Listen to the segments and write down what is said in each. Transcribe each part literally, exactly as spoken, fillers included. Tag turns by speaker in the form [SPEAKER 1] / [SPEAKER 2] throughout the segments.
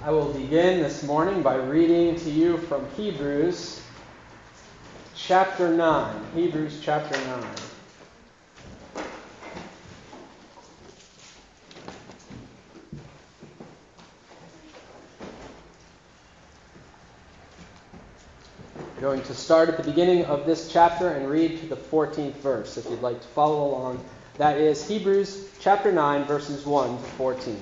[SPEAKER 1] I will begin this morning by reading to you from Hebrews chapter nine. Hebrews chapter nine. I'm going to start at the beginning of this chapter and read to the fourteenth verse, if you'd like to follow along. That is Hebrews chapter nine, verses one to fourteen.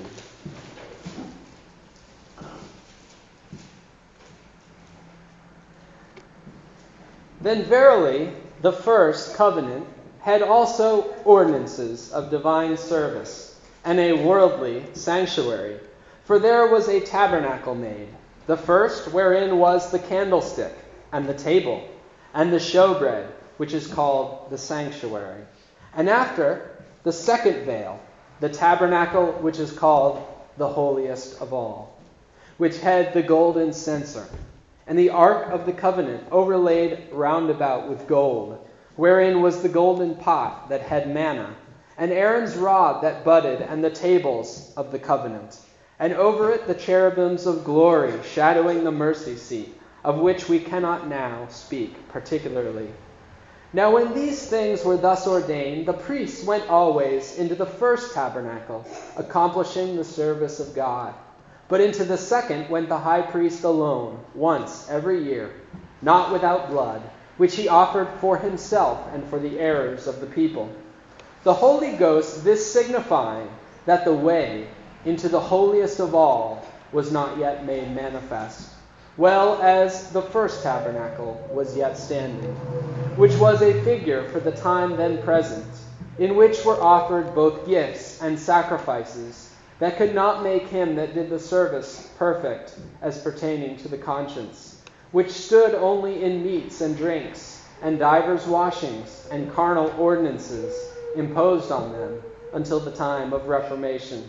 [SPEAKER 1] Then verily the first covenant had also ordinances of divine service, and a worldly sanctuary. For there was a tabernacle made, the first wherein was the candlestick, and the table, and the showbread, which is called the sanctuary. And after, the second veil, the tabernacle which is called the holiest of all, which had the golden censer, and the ark of the covenant overlaid round about with gold, wherein was the golden pot that had manna, and Aaron's rod that budded, and the tables of the covenant, and over it the cherubims of glory, shadowing the mercy seat, of which we cannot now speak particularly. Now when these things were thus ordained, the priests went always into the first tabernacle, accomplishing the service of God. But into the second went the high priest alone, once every year, not without blood, which he offered for himself and for the errors of the people. The Holy Ghost this signifying that the way into the holiest of all was not yet made manifest, well as the first tabernacle was yet standing, which was a figure for the time then present, in which were offered both gifts and sacrifices, that could not make him that did the service perfect as pertaining to the conscience, which stood only in meats and drinks, and divers washings, and carnal ordinances imposed on them, until the time of reformation.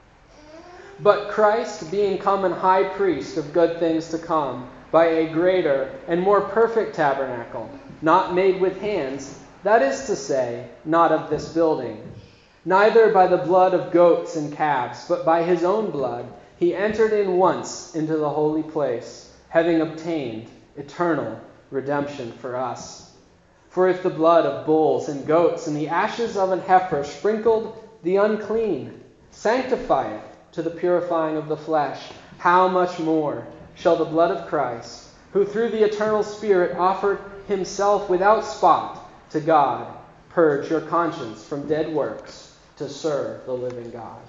[SPEAKER 1] But Christ, being come an high priest of good things to come, by a greater and more perfect tabernacle, not made with hands, that is to say, not of this building, neither by the blood of goats and calves, but by his own blood, he entered in once into the holy place, having obtained eternal redemption for us. For if the blood of bulls and goats and the ashes of an heifer sprinkled the unclean sanctify it to the purifying of the flesh, how much more shall the blood of Christ, who through the eternal Spirit offered himself without spot to God, purge your conscience from dead works, to serve the living God.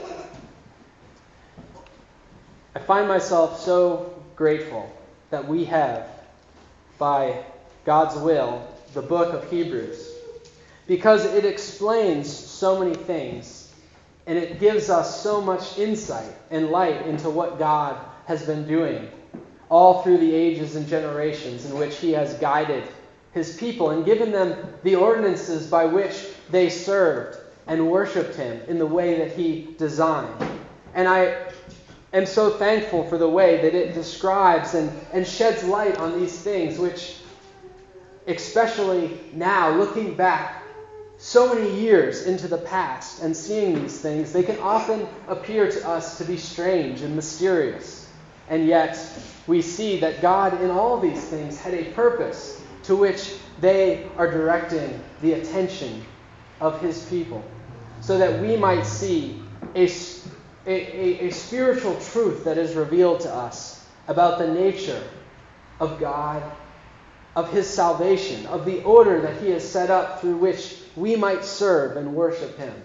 [SPEAKER 1] I find myself so grateful that we have, by God's will, the book of Hebrews, because it explains so many things, and it gives us so much insight and light into what God has been doing all through the ages and generations in which he has guided his people and given them the ordinances by which they served and worshipped him in the way that he designed. And I am so thankful for the way that it describes and, and sheds light on these things, which, especially now, looking back so many years into the past and seeing these things, they can often appear to us to be strange and mysterious. And yet, we see that God in all these things had a purpose to which they are directing the attention of his people, so that we might see a, a, a spiritual truth that is revealed to us about the nature of God, of his salvation, of the order that he has set up through which we might serve and worship him.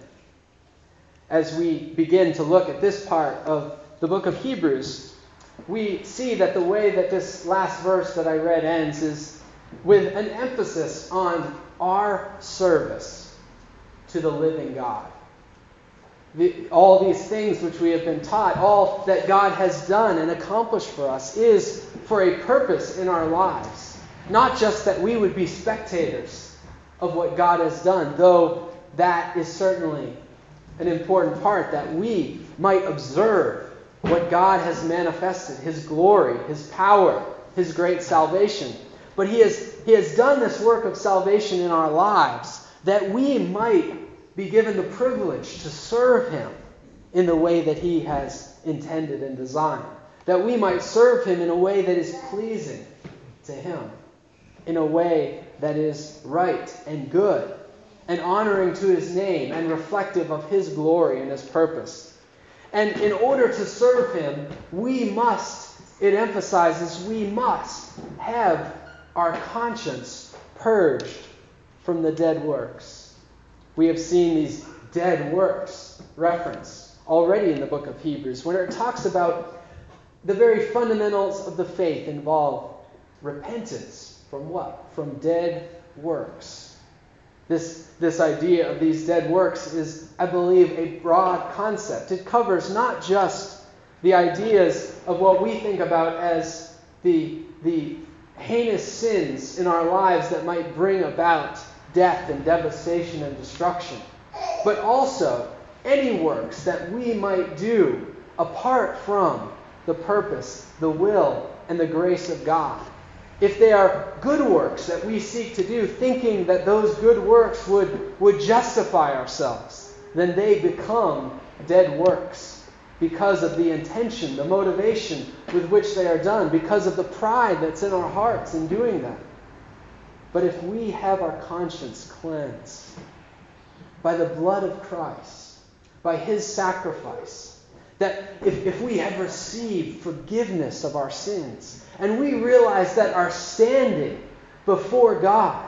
[SPEAKER 1] As we begin to look at this part of the book of Hebrews, we see that the way that this last verse that I read ends is with an emphasis on our service to the living God. The, all these things which we have been taught, all that God has done and accomplished for us, is for a purpose in our lives. Not just that we would be spectators of what God has done, though that is certainly an important part, that we might observe what God has manifested, his glory, his power, his great salvation. But he has, he has done this work of salvation in our lives that we might be given the privilege to serve him in the way that he has intended and designed. that we might serve him in a way that is pleasing to him, in a way that is right and good, and honoring to his name and reflective of his glory and his purpose. And in order to serve him, we must, it emphasizes, we must have our conscience purged from the dead works. We have seen these dead works referenced already in the book of Hebrews, when it talks about the very fundamentals of the faith involve repentance from what? From dead works. This, this idea of these dead works is, I believe, a broad concept. It covers not just the ideas of what we think about as the, the heinous sins in our lives that might bring about death and devastation and destruction, but also any works that we might do apart from the purpose, the will, and the grace of God. If they are good works that we seek to do, thinking that those good works would, would justify ourselves, then they become dead works because of the intention, the motivation with which they are done, because of the pride that's in our hearts in doing that. But if we have our conscience cleansed by the blood of Christ, by his sacrifice, that if, if we have received forgiveness of our sins, and we realize that our standing before God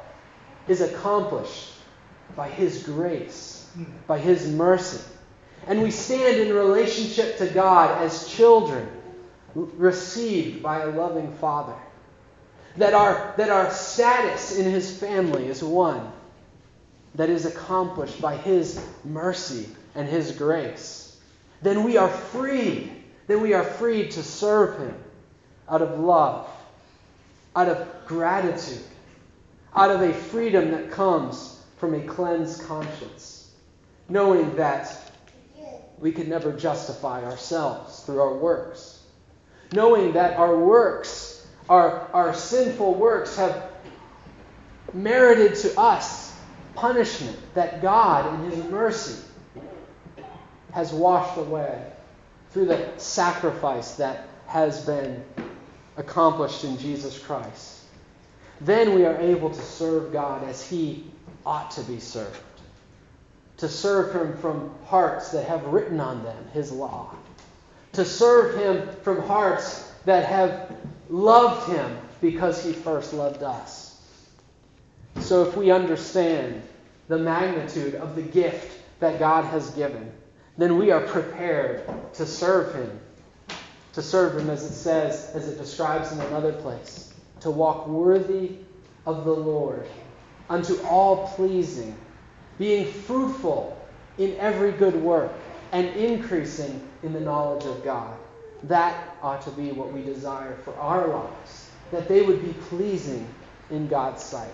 [SPEAKER 1] is accomplished by his grace, by his mercy, and we stand in relationship to God as children received by a loving Father, that our, that our status in his family is one that is accomplished by his mercy and his grace, then we are freed. Then we are freed to serve him out of love, out of gratitude, out of a freedom that comes from a cleansed conscience, knowing that we can never justify ourselves through our works, knowing that our works, our, our sinful works, have merited to us punishment that God in his mercy has washed away through the sacrifice that has been accomplished in Jesus Christ. Then we are able to serve God as he ought to be served. To serve him from hearts that have written on them his law. To serve him from hearts that have loved him because he first loved us. So if we understand the magnitude of the gift that God has given, then we are prepared to serve him. To serve him, as it says, as it describes in another place, to walk worthy of the Lord, unto all pleasing, being fruitful in every good work, and increasing in the knowledge of God. That ought to be what we desire for our lives, that they would be pleasing in God's sight.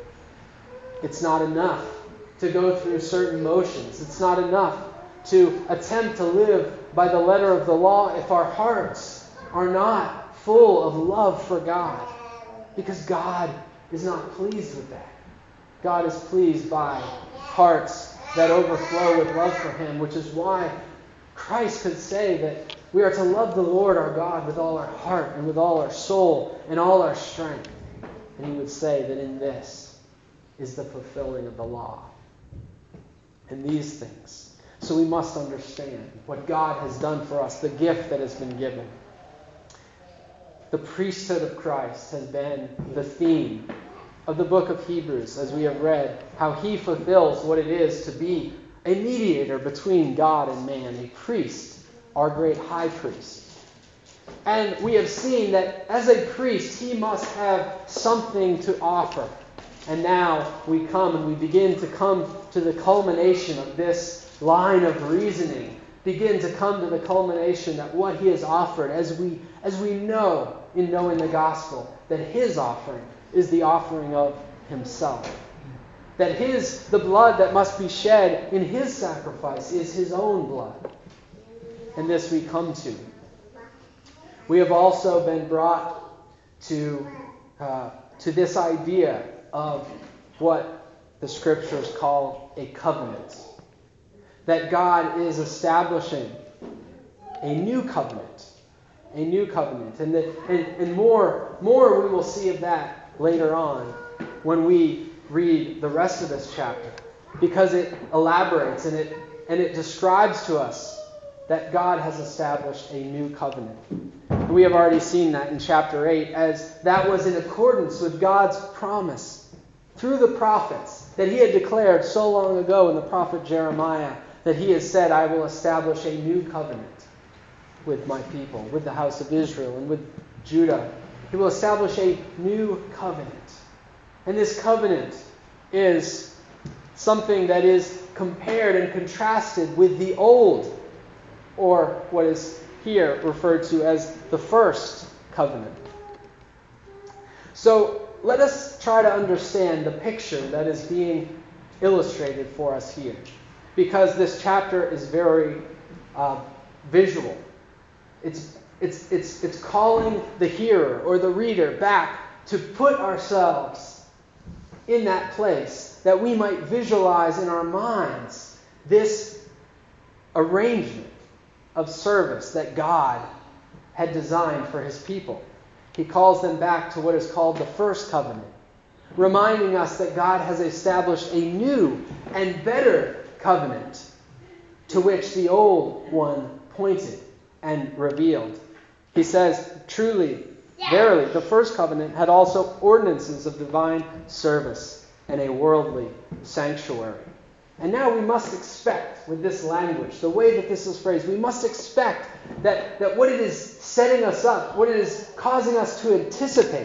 [SPEAKER 1] It's not enough to go through certain motions. It's not enough to attempt to live by the letter of the law if our hearts are not full of love for God. Because God is not pleased with that. God is pleased by hearts that overflow with love for him, which is why Christ could say that we are to love the Lord our God with all our heart and with all our soul and all our strength. And he would say that in this is the fulfilling of the law. And these things. So we must understand what God has done for us, the gift that has been given. The priesthood of Christ has been the theme of the book of Hebrews, as we have read, how he fulfills what it is to be a mediator between God and man, a priest, our great high priest. And we have seen that as a priest, he must have something to offer. And now we come and we begin to come to the culmination of this line of reasoning, begin to come to the culmination that what he has offered, as we as we know in knowing the gospel, that his offering is the offering of himself. That his the blood that must be shed in his sacrifice is his own blood. And this we come to. We have also been brought to uh, to this idea of what the scriptures call a covenant. That God is establishing a new covenant a new covenant. And, the, and, and more, more we will see of that later on when we read the rest of this chapter, because it elaborates and it, and it describes to us that God has established a new covenant. And we have already seen that in chapter eight, as that was in accordance with God's promise through the prophets that he had declared so long ago in the prophet Jeremiah, that he has said, I will establish a new covenant with my people, with the house of Israel and with Judah. He will establish a new covenant. And this covenant is something that is compared and contrasted with the old, or what is here referred to as the first covenant. So let us try to understand the picture that is being illustrated for us here, because this chapter is very uh, visual. It's, it's, it's, it's calling the hearer or the reader back to put ourselves in that place, that we might visualize in our minds this arrangement of service that God had designed for his people. He calls them back to what is called the first covenant, reminding us that God has established a new and better covenant to which the old one pointed and revealed. He says, truly, verily, the first covenant had also ordinances of divine service and a worldly sanctuary. And now we must expect, with this language, the way that this is phrased, we must expect that, that what it is setting us up, what it is causing us to anticipate,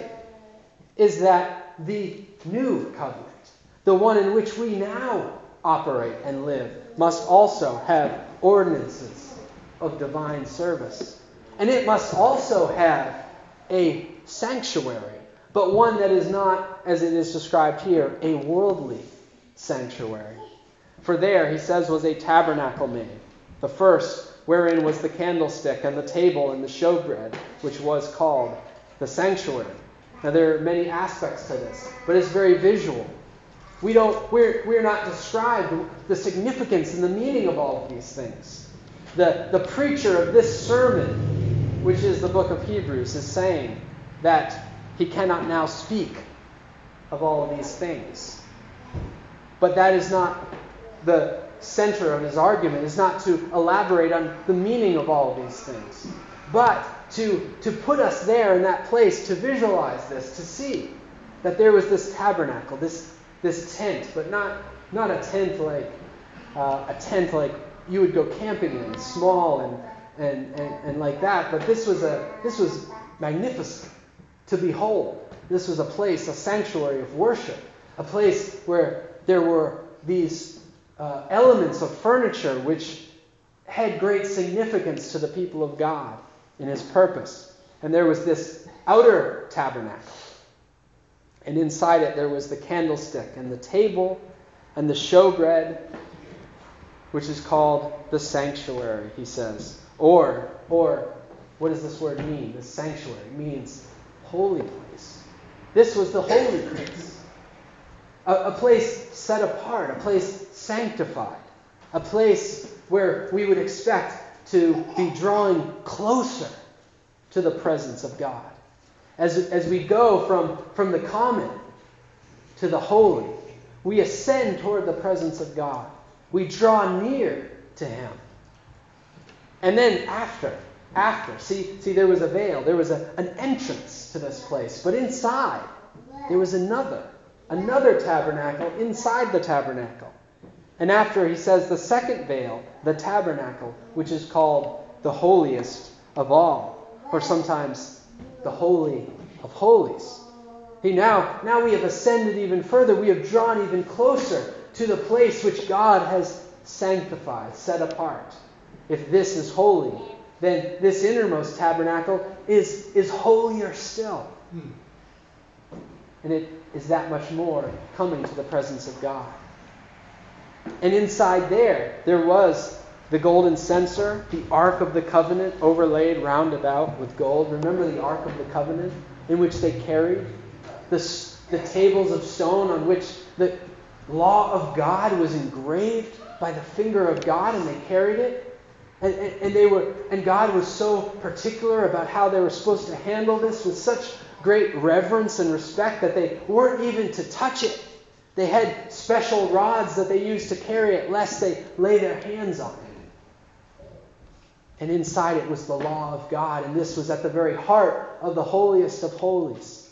[SPEAKER 1] is that the new covenant, the one in which we now operate and live, must also have ordinances of divine service. And it must also have a sanctuary, but one that is not, as it is described here, a worldly sanctuary. For there, he says, was a tabernacle made, the first, wherein was the candlestick and the table and the showbread, which was called the sanctuary. Now there are many aspects to this, but it's very visual. We don't, we're, we're not described the significance and the meaning of all of these things. The, the preacher of this sermon, which is the book of Hebrews, is saying that he cannot now speak of all of these things. But that is not the center of his argument, is not to elaborate on the meaning of all of these things, but to, to put us there in that place, to visualize this, to see that there was this tabernacle, this, this tent, but not, not a tent like uh, a tent like you would go camping in, small and, and, and, and like that, but this was a this was magnificent to behold. This was a place, a sanctuary of worship, a place where there were these uh, elements of furniture which had great significance to the people of God in his purpose. And there was this outer tabernacle. And inside it there was the candlestick and the table and the showbread, which is called the sanctuary, he says. Or, or what does this word mean? The sanctuary means holy place. This was the holy place. A, a place set apart, a place sanctified, a place where we would expect to be drawing closer to the presence of God. As, as we go from, from the common to the holy, we ascend toward the presence of God. We draw near to him. And then after, after, see, see there was a veil, there was a, an entrance to this place. But inside, there was another, another tabernacle inside the tabernacle. And after, he says, the second veil, the tabernacle, which is called the holiest of all, or sometimes the Holy of Holies. He now, now we have ascended even further. We have drawn even closer to the place which God has sanctified, set apart. If this is holy, then this innermost tabernacle is, is holier still. And it is that much more coming to the presence of God. And inside there, there was the golden censer, the Ark of the Covenant overlaid round about with gold. Remember the Ark of the Covenant in which they carried? The, the tables of stone on which the law of God was engraved by the finger of God, and they carried it. And, and, and they were, and God was so particular about how they were supposed to handle this with such great reverence and respect that they weren't even to touch it. They had special rods that they used to carry it lest they lay their hands on it. And inside it was the law of God, and this was at the very heart of the holiest of holies.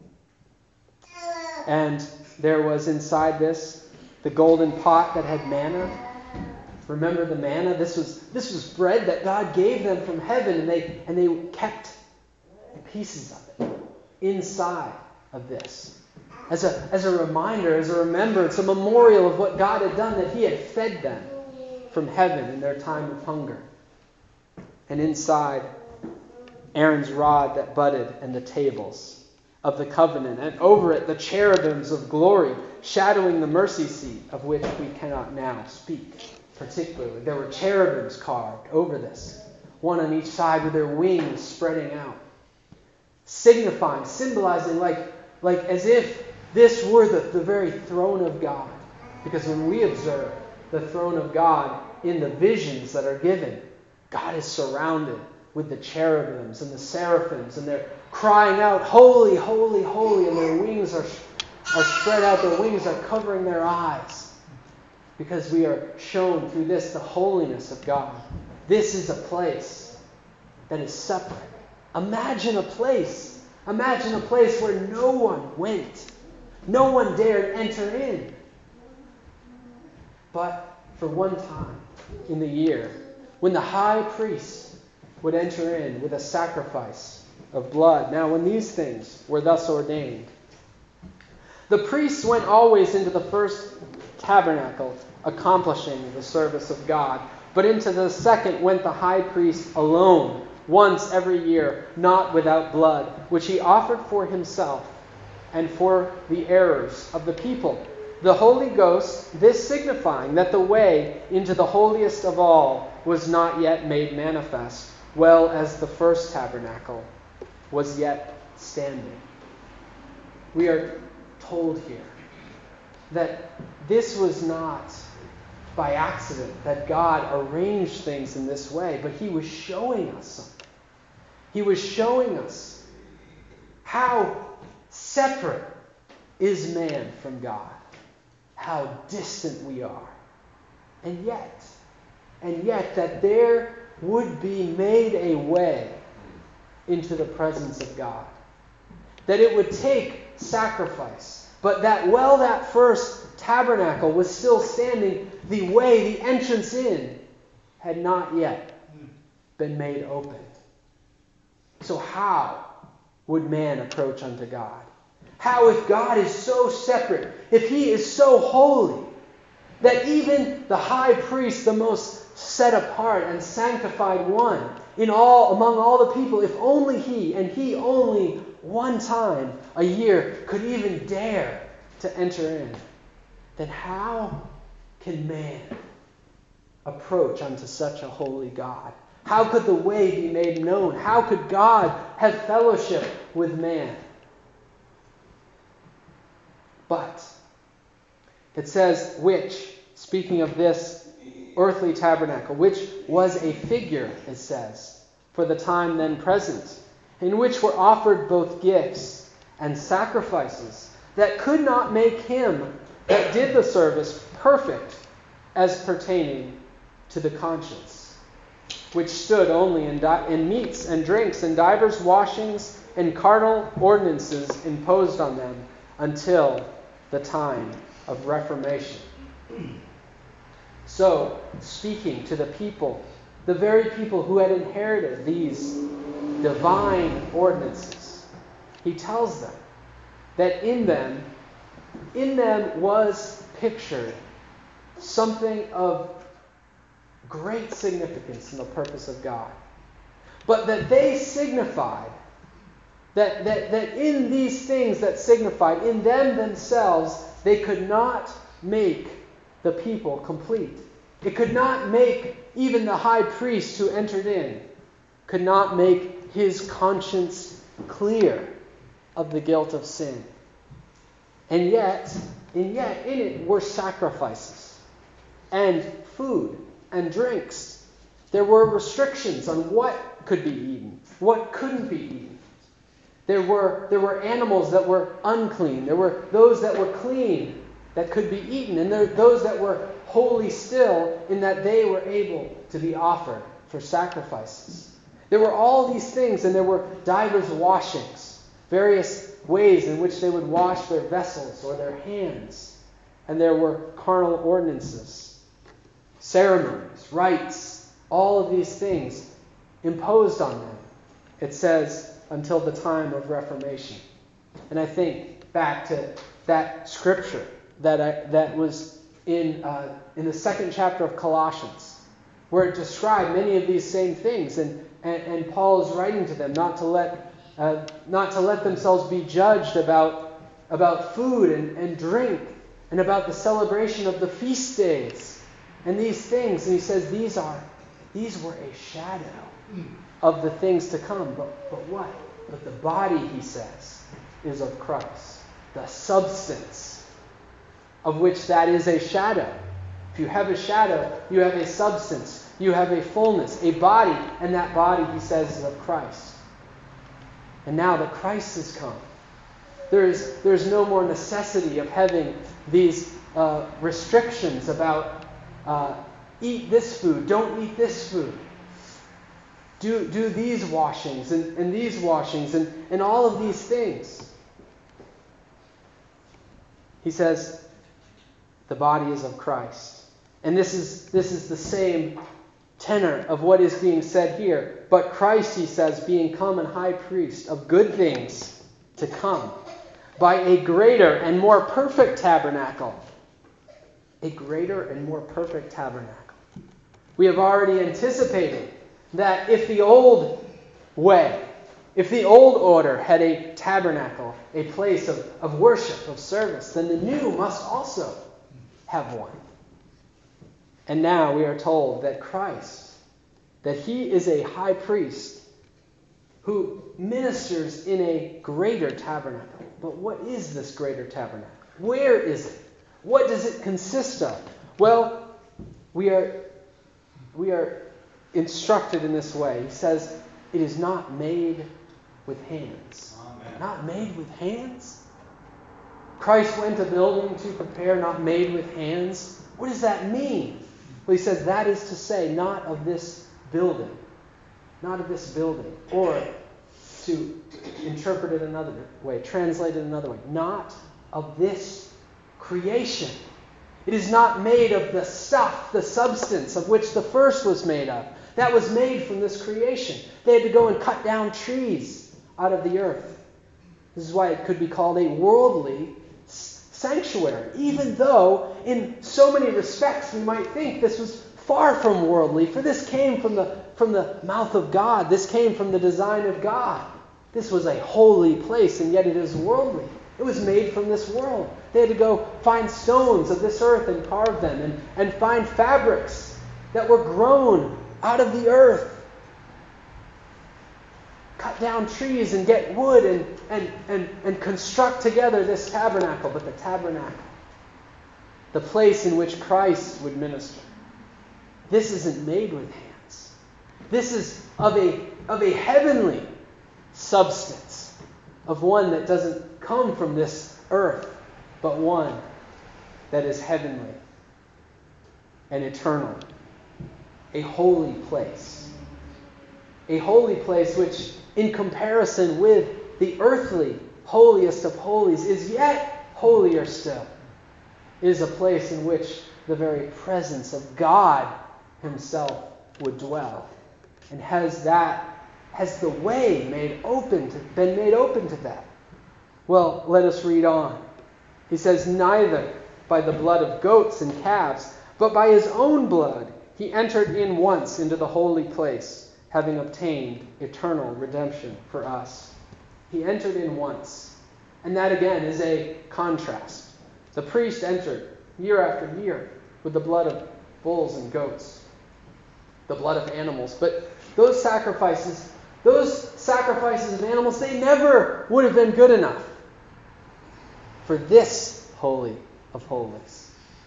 [SPEAKER 1] And there was inside this the golden pot that had manna. Remember the manna? This was this was bread that God gave them from heaven, and they and they kept pieces of it inside of this. As a as a reminder, as a remembrance, a memorial of what God had done, that He had fed them from heaven in their time of hunger. And inside, Aaron's rod that budded and the tables of the covenant, and over it the cherubims of glory, shadowing the mercy seat, of which we cannot now speak. Particularly, there were cherubims carved over this, one on each side with their wings spreading out, signifying, symbolizing, like, like as if this were the, the very throne of God. Because when we observe the throne of God in the visions that are given, God is surrounded with the cherubims and the seraphims, and they're crying out, holy, holy, holy, and their wings are, are spread out, their wings are covering their eyes. Because we are shown through this the holiness of God. This is a place that is separate. Imagine a place. Imagine a place where no one went. No one dared enter in. But for one time in the year, when the high priest would enter in with a sacrifice of blood. Now, when these things were thus ordained, the priests went always into the first tabernacle, accomplishing the service of God. But into the second went the high priest alone, once every year, not without blood, which he offered for himself and for the errors of the people. The Holy Ghost, this signifying that the way into the holiest of all was not yet made manifest, well as the first tabernacle was yet standing. We are told here that this was not by accident that God arranged things in this way, but He was showing us something. He was showing us how separate is man from God, how distant we are, and yet, and yet that there would be made a way into the presence of God, that it would take sacrifice. But that while that first tabernacle was still standing, the way, the entrance in, had not yet been made open. So how would man approach unto God? How, if God is so separate, if He is so holy, that even the high priest, the most set apart and sanctified one in all among all the people, if only he, and he only one time a year, could even dare to enter in, then how can man approach unto such a holy God? How could the way be made known? How could God have fellowship with man? But it says, which, speaking of this earthly tabernacle, which was a figure, it says, for the time then present, in which were offered both gifts and sacrifices, that could not make him that did the service perfect as pertaining to the conscience, which stood only in, di- in meats and drinks and divers washings and carnal ordinances imposed on them until the time of Reformation. So, speaking to the people, the very people who had inherited these divine ordinances, he tells them that in them, in them was pictured something of great significance in the purpose of God. But that they signified, that, that, that in these things that signified, in them themselves, they could not make the people complete. It could not make even the high priest who entered in, could not make his conscience clear of the guilt of sin. And yet, and yet in it were sacrifices and food and drinks There were restrictions on what could be eaten, what couldn't be eaten. There were, there were animals that were unclean. There were those that were clean that could be eaten. And there were those that were holy still in that they were able to be offered for sacrifices. There were all these things, and there were divers washings, various ways in which they would wash their vessels or their hands. And there were carnal ordinances, ceremonies, rites, all of these things imposed on them. It says, until the time of Reformation. And I think back to that scripture that I, that was in uh, in the second chapter of Colossians, where it described many of these same things, and and, and Paul is writing to them not to let uh, not to let themselves be judged about about food and, and drink and about the celebration of the feast days and these things. And he says these are these were a shadow of the things to come. But, but what? But the body, he says, is of Christ. The substance of which that is a shadow. If you have a shadow, you have a substance. You have a fullness, a body. And that body, he says, is of Christ. And now that Christ has come, there's, there's no more necessity of having these uh, restrictions about uh, eat this food, don't eat this food. Do, do these washings and, and these washings and, and all of these things. He says, the body is of Christ. And this is, this is the same tenor of what is being said here. But Christ, he says, being come and high priest of good things to come, by a greater and more perfect tabernacle. A greater and more perfect tabernacle. We have already anticipated that if the old way, if the old order had a tabernacle, a place of, of worship, of service, then the new must also have one. And now we are told that Christ, that he is a high priest who ministers in a greater tabernacle. But what is this greater tabernacle? Where is it? What does it consist of? Well, we are we are instructed in this way. He says, it is not made with hands. Amen. Not made with hands? Christ went a building to prepare, not made with hands. What does that mean? Well, he says, that is to say, not of this building. Not of this building. Or, to interpret it another way, translate it another way, not of this creation. It is not made of the stuff, the substance of which the first was made of. That was made from this creation. They had to go and cut down trees out of the earth. This is why it could be called a worldly sanctuary. Even though, in so many respects, we might think this was far from worldly, for this came from the, from the mouth of God. This came from the design of God. This was a holy place, and yet it is worldly. It was made from this world. They had to go find stones of this earth and carve them, and, and find fabrics that were grown out of the earth. Cut down trees and get wood and, and, and, and construct together this tabernacle. But the tabernacle, the place in which Christ would minister, this isn't made with hands. This is of a, of a heavenly substance, of one that doesn't come from this earth, but one that is heavenly and eternal. A holy place. A holy place which, in comparison with the earthly holiest of holies, is yet holier still. It is a place in which the very presence of God himself would dwell, and has that has the way made open to, been made open to that. Well, let us read on. He says, neither by the blood of goats and calves, but by his own blood he entered in once into the holy place, having obtained eternal redemption for us. He entered in once. And that again is a contrast. The priest entered year after year with the blood of bulls and goats, the blood of animals. But those sacrifices, those sacrifices of animals, they never would have been good enough for this holy of holies.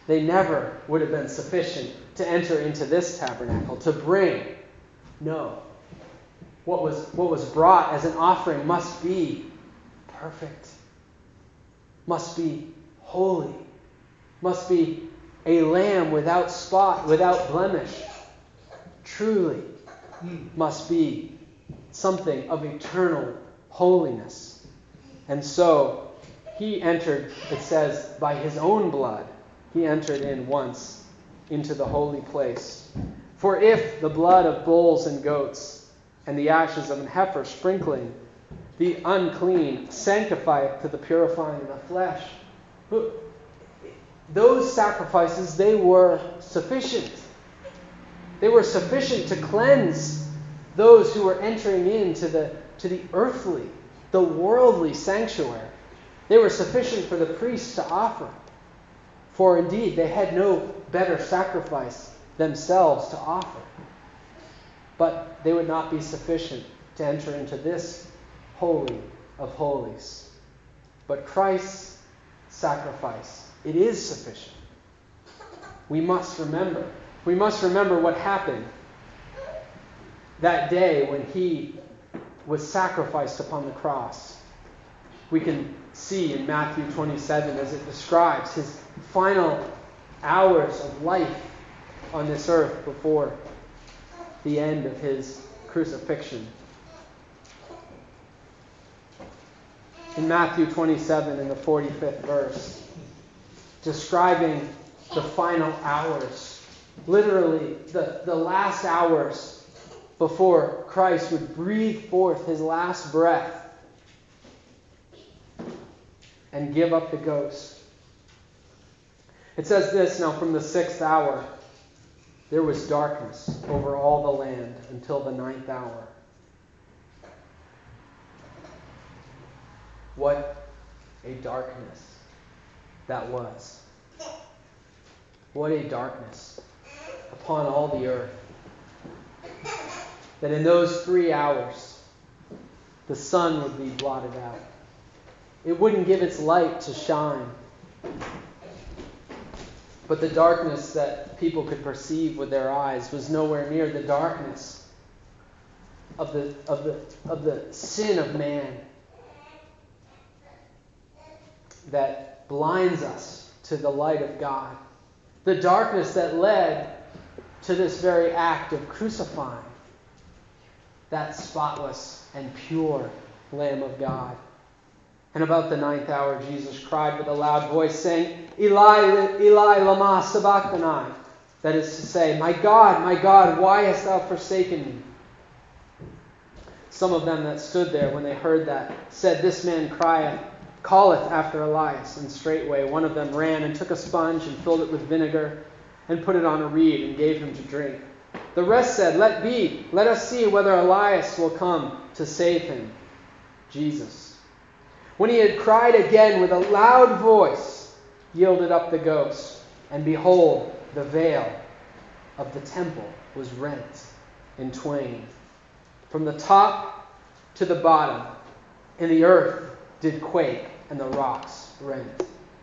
[SPEAKER 1] They never would have been sufficient to enter into this tabernacle, to bring. No. What was, what was brought as an offering must be perfect, must be holy, must be a lamb without spot, without blemish. Truly must be something of eternal holiness. And so he entered, it says, by his own blood, he entered in once into the holy place. For if the blood of bulls and goats and the ashes of an heifer sprinkling the unclean sanctifieth to the purifying of the flesh, those sacrifices, they were sufficient. They were sufficient to cleanse those who were entering into the, to the earthly, the worldly sanctuary. They were sufficient for the priests to offer. For indeed, they had no better sacrifice themselves to offer. But they would not be sufficient to enter into this holy of holies. But Christ's sacrifice, it is sufficient. We must remember. We must remember what happened that day when he was sacrificed upon the cross. We can see in Matthew twenty-seven as it describes his final hours of life on this earth before the end of his crucifixion. In Matthew twenty-seven, in the forty-fifth verse, describing the final hours, literally the, the last hours before Christ would breathe forth his last breath and give up the ghost. It says this, now from the sixth hour, there was darkness over all the land until the ninth hour. What a darkness that was. What a darkness upon all the earth. That in those three hours, the sun would be blotted out. It wouldn't give its light to shine. But the darkness that people could perceive with their eyes was nowhere near the darkness of the, of the, of the sin of man that blinds us to the light of God. The darkness that led to this very act of crucifying that spotless and pure Lamb of God. And about the ninth hour, Jesus cried with a loud voice, saying, Eli, Eli, lama sabachthani. That is to say, My God, my God, why hast thou forsaken me? Some of them that stood there when they heard that said, This man crieth, calleth after Elias. And straightway one of them ran and took a sponge and filled it with vinegar and put it on a reed and gave him to drink. The rest said, Let be, let us see whether Elias will come to save him. Jesus, when he had cried again with a loud voice, yielded up the ghost. And behold, the veil of the temple was rent in twain, from the top to the bottom, and the earth did quake, and the rocks rent.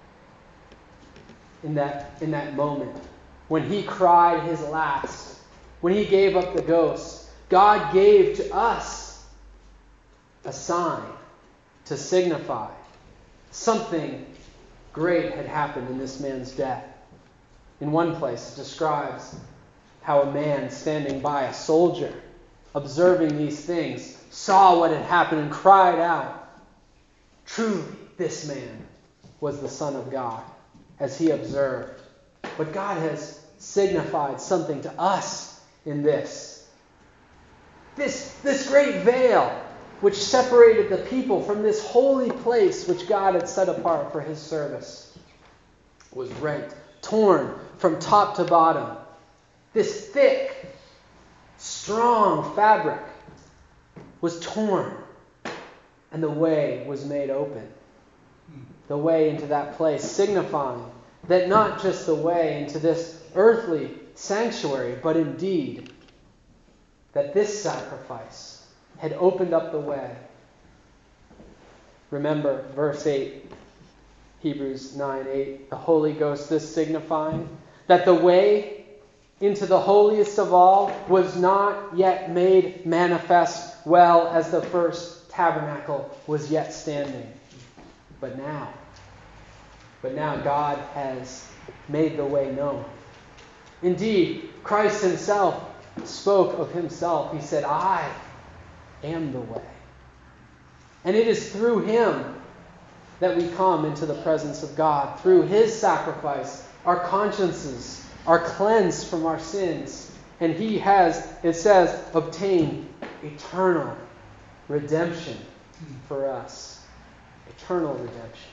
[SPEAKER 1] In that, in that moment, when he cried his last, when he gave up the ghost, God gave to us a sign to signify something great had happened in this man's death. In one place, it describes how a man standing by, a soldier, observing these things, saw what had happened and cried out, Truly, this man was the Son of God, as he observed. But God has signified something to us in this. This, this great veil which separated the people from this holy place which God had set apart for his service was rent, torn from top to bottom. This thick, strong fabric was torn, and the way was made open. The way into that place, signifying that not just the way into this earthly sanctuary, but indeed that this sacrifice had opened up the way. Remember verse eight. Hebrews nine eight, the Holy Ghost, this signifying that the way into the holiest of all was not yet made manifest well as the first tabernacle was yet standing. But now, but now God has made the way known. Indeed, Christ himself spoke of himself. He said, I am the way. And it is through him that we come into the presence of God. Through his sacrifice, our consciences are cleansed from our sins. And he has, it says, obtained eternal redemption for us. Eternal redemption.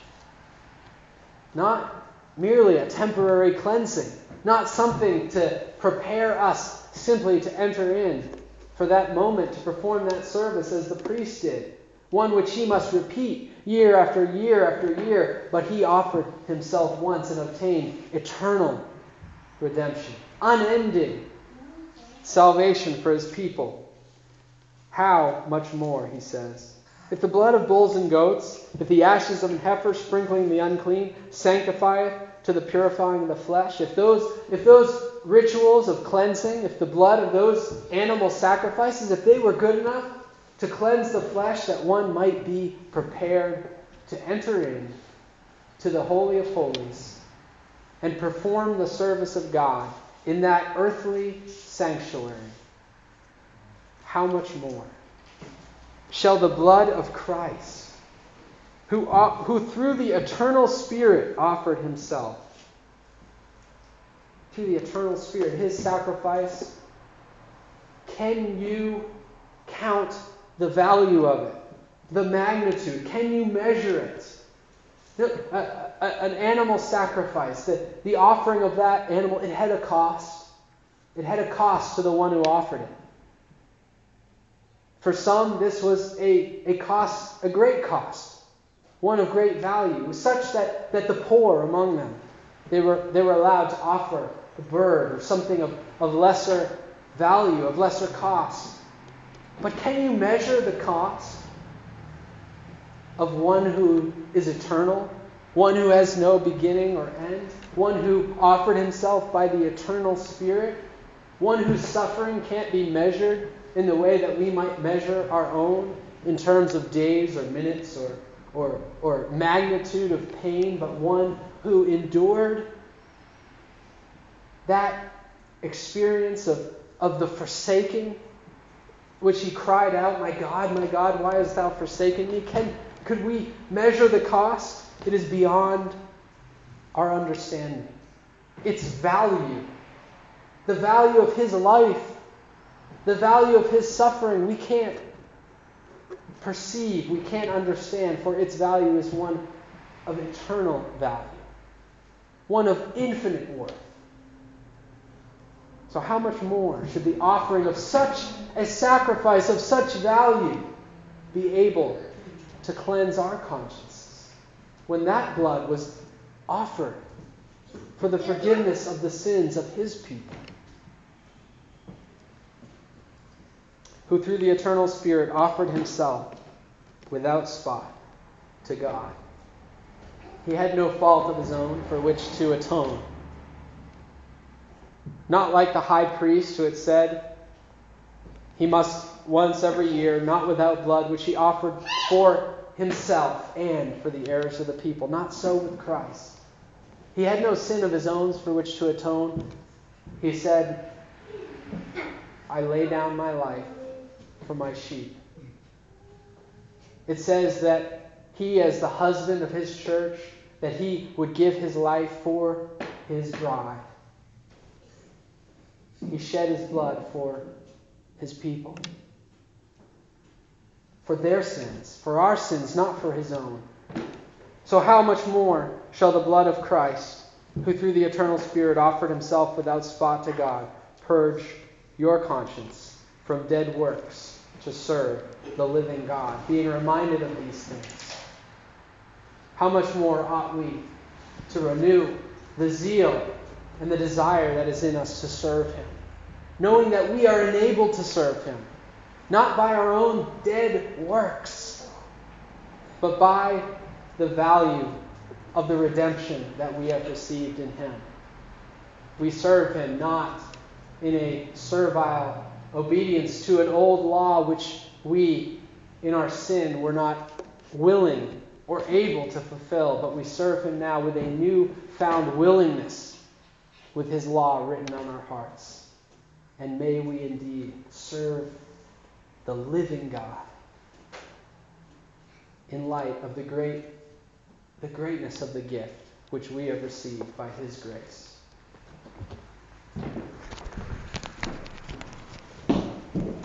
[SPEAKER 1] Not merely a temporary cleansing. Not something to prepare us simply to enter in for that moment, to perform that service as the priest did. One which he must repeat year after year after year. But he offered himself once and obtained eternal redemption. Unending salvation for his people. How much more, he says. If the blood of bulls and goats, if the ashes of an heifer sprinkling the unclean, sanctifieth to the purifying of the flesh, if those, if those rituals of cleansing, if the blood of those animal sacrifices, if they were good enough to cleanse the flesh that one might be prepared to enter in to the Holy of Holies and perform the service of God in that earthly sanctuary, how much more shall the blood of Christ, who, who through the eternal Spirit offered himself, through the eternal Spirit, his sacrifice, can you count the value of it? The magnitude? Can you measure it? A, a, an animal sacrifice, the, the offering of that animal, it had a cost. It had a cost to the one who offered it. For some, this was a, a cost, a great cost, one of great value, such that, that the poor among them, they were, they were allowed to offer a bird or something of, of lesser value, of lesser cost. But can you measure the cost of one who is eternal, one who has no beginning or end, one who offered himself by the eternal Spirit, one whose suffering can't be measured in the way that we might measure our own in terms of days or minutes or, or, or magnitude of pain, but one who endured that experience of, of the forsaking, which he cried out, my God, my God, why hast thou forsaken me? Can, could we measure the cost? It is beyond our understanding. Its value, the value of his life, the value of his suffering, we can't perceive, we can't understand, for its value is one of eternal value, one of infinite worth. So how much more should the offering of such a sacrifice, of such value, be able to cleanse our consciences when that blood was offered for the forgiveness of the sins of his people, who through the eternal Spirit offered himself without spot to God. He had no fault of his own for which to atone. Not like the high priest who had said he must once every year, not without blood, which he offered for himself and for the errors of the people. Not so with Christ. He had no sin of his own for which to atone. He said, I lay down my life for my sheep. It says that he, as the husband of his church, that he would give his life for his bride. He shed his blood for his people. For their sins, for our sins, not for his own. So how much more shall the blood of Christ, who through the eternal Spirit offered himself without spot to God, purge your conscience from dead works to serve the living God, being reminded of these things? How much more ought we to renew the zeal and the desire that is in us to serve him, knowing that we are enabled to serve him, not by our own dead works, but by the value of the redemption that we have received in him. We serve him not in a servile obedience to an old law which we, in our sin, were not willing or able to fulfill, but we serve him now with a new-found willingness, with his law written on our hearts. And may we indeed serve the living God in light of the great, the greatness of the gift which we have received by his grace.